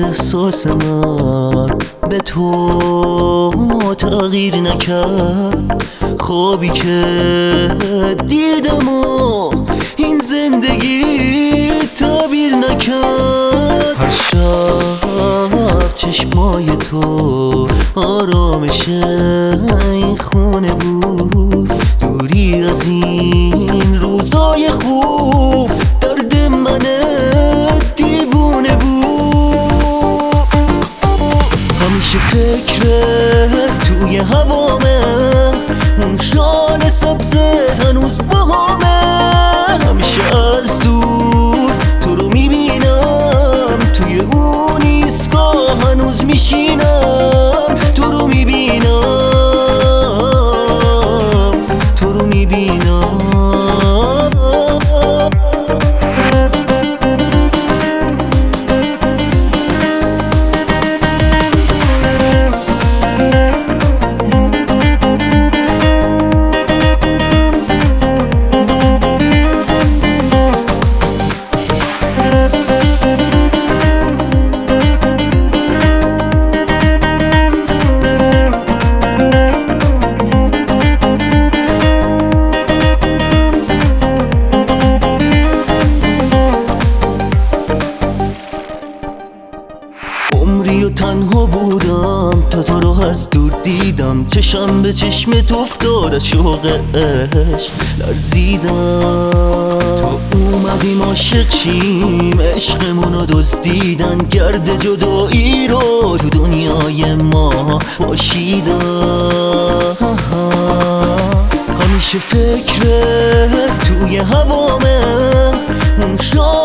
احساس من به تو تغییر نکرد. خوابی که دیدم و این زندگی تعبیر نکرد. هر شب چشمای تو آرامش این خونه بود. دوری از این روزای خوب درد من دیوونه بود. همیشه فکرت توی هوامه، اون شال سبزت هنوز باهامه. همیشه از دور تو رو میبینم، توی اون ایستگاه هنوز میشینم. تو رو میبینم، تو رو میبینم. عمری و تنها بودم تا تو رو از دور دیدم. چشم به چشمت افتاد از شوق عشق لرزیدم. تو اومدیم عاشق شیم، عشقمونو دزدیدن. گرد جدایی رو تو دنیای ما پاشیدن. همیشه فکرت توی هوامه، اون